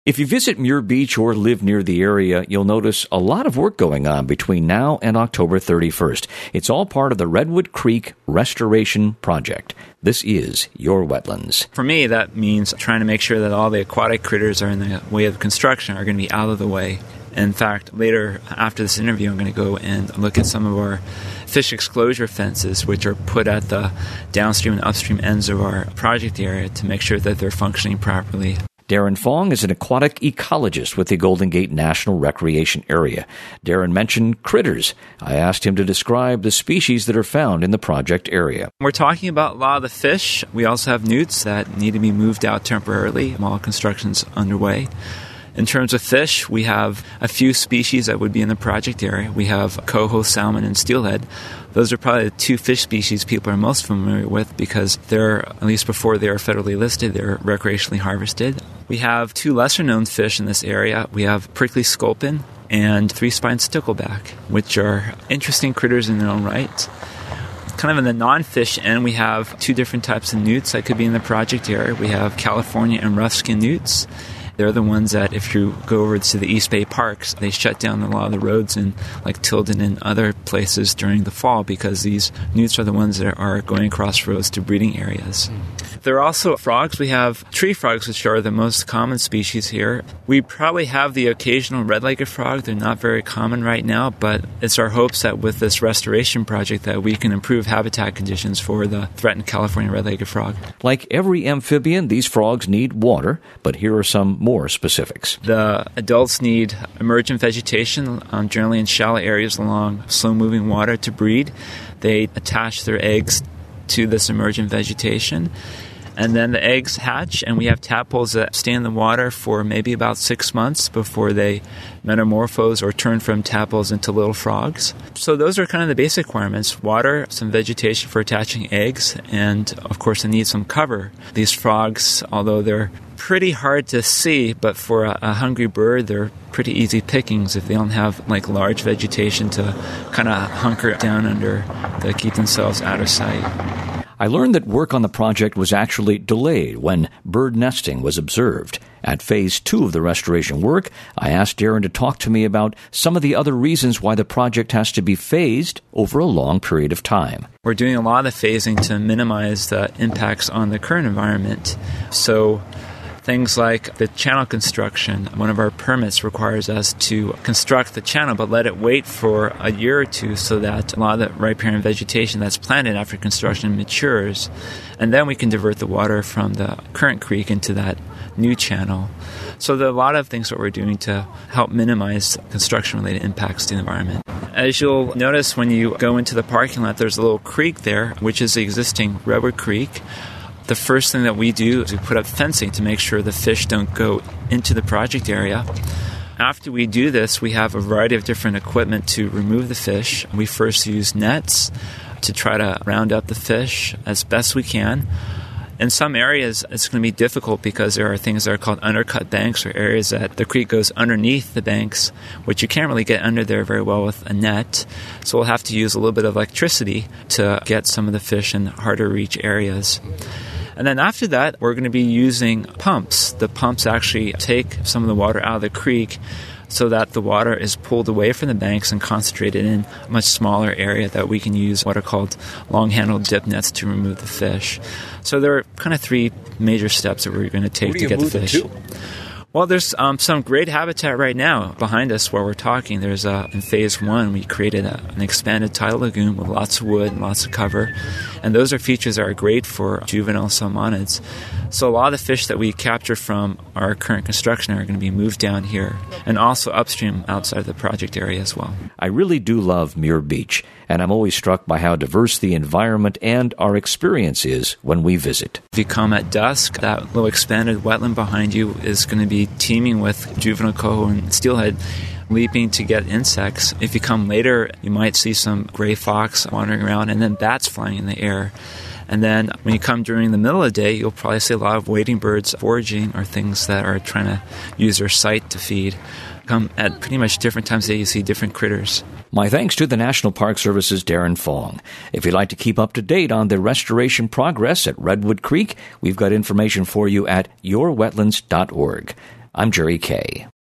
If you visit Muir Beach or live near the area, you'll notice a lot of work going on between now and October 31st. It's all part of the Redwood Creek Restoration Project. This is Your Wetlands. For me, that means trying to make sure that all the aquatic critters are in the way of construction are going to be out of the way. In fact, later after this interview, I'm going to go and look at some of our fish exclosure fences, which are put at the downstream and upstream ends of our project area to make sure that they're functioning properly. Darren Fong is an aquatic ecologist with the Golden Gate National Recreation Area. Darren mentioned critters. I asked him to describe the species that are found in the project area. We're talking about a lot of the fish. We also have newts that need to be moved out temporarily while construction's underway. In terms of fish, we have a few species that would be in the project area. We have coho, salmon, and steelhead. Those are probably the two fish species people are most familiar with because they're, at least before they are federally listed, they're recreationally harvested. We have two lesser-known fish in this area. We have prickly sculpin and three-spined stickleback, which are interesting critters in their own right. Kind of in the non-fish end, we have two different types of newts that could be in the project area. We have California and rough-skinned newts. They're the ones that, if you go over to the East Bay parks, they shut down a lot of the roads in like Tilden and other places during the fall because these newts are the ones that are going across roads to breeding areas. There are also frogs. We have tree frogs, which are the most common species here. We probably have the occasional red-legged frog. They're not very common right now, but it's our hopes that with this restoration project that we can improve habitat conditions for the threatened California red-legged frog. Like every amphibian, these frogs need water, but here are some more specifics. The adults need emergent vegetation, generally in shallow areas along slow-moving water to breed. They attach their eggs to this emergent vegetation. And then the eggs hatch, and we have tadpoles that stay in the water for maybe about 6 months before they metamorphose or turn from tadpoles into little frogs. So those are kind of the basic requirements: water, some vegetation for attaching eggs, and of course they need some cover. These frogs, although they're pretty hard to see, but for a hungry bird, they're pretty easy pickings if they don't have like large vegetation to kind of hunker down under to keep themselves out of sight. I learned that work on the project was actually delayed when bird nesting was observed. At Phase 2 of the restoration work, I asked Darren to talk to me about some of the other reasons why the project has to be phased over a long period of time. We're doing a lot of phasing to minimize the impacts on the current environment. So things like the channel construction. One of our permits requires us to construct the channel but let it wait for a year or two so that a lot of the riparian vegetation that's planted after construction matures. And then we can divert the water from the current creek into that new channel. So there are a lot of things that we're doing to help minimize construction-related impacts to the environment. As you'll notice when you go into the parking lot, there's a little creek there, which is the existing Redwood Creek. The first thing that we do is we put up fencing to make sure the fish don't go into the project area. After we do this, we have a variety of different equipment to remove the fish. We first use nets to try to round up the fish as best we can. In some areas, it's going to be difficult because there are things that are called undercut banks, or areas that the creek goes underneath the banks, which you can't really get under there very well with a net. So we'll have to use a little bit of electricity to get some of the fish in harder reach areas. And then after that, we're going to be using pumps. The pumps actually take some of the water out of the creek so that the water is pulled away from the banks and concentrated in a much smaller area that we can use what are called long-handled dip nets to remove the fish. So there are kind of three major steps that we're going to take to get the fish. Well, there's some great habitat right now behind us where we're talking. There's in Phase 1, we created an expanded tidal lagoon with lots of wood and lots of cover. And those are features that are great for juvenile salmonids. So a lot of the fish that we capture from our current construction are going to be moved down here and also upstream outside of the project area as well. I really do love Muir Beach, and I'm always struck by how diverse the environment and our experience is when we visit. If you come at dusk, that little expanded wetland behind you is going to be teeming with juvenile coho and steelhead leaping to get insects. If you come later, you might see some gray fox wandering around and then bats flying in the air. And then when you come during the middle of the day, you'll probably see a lot of wading birds foraging or things that are trying to use their sight to feed. Come at pretty much different times of day, you see different critters. My thanks to the National Park Service's Darren Fong. If you'd like to keep up to date on the restoration progress at Redwood Creek, we've got information for you at yourwetlands.org. I'm Jerry Kay.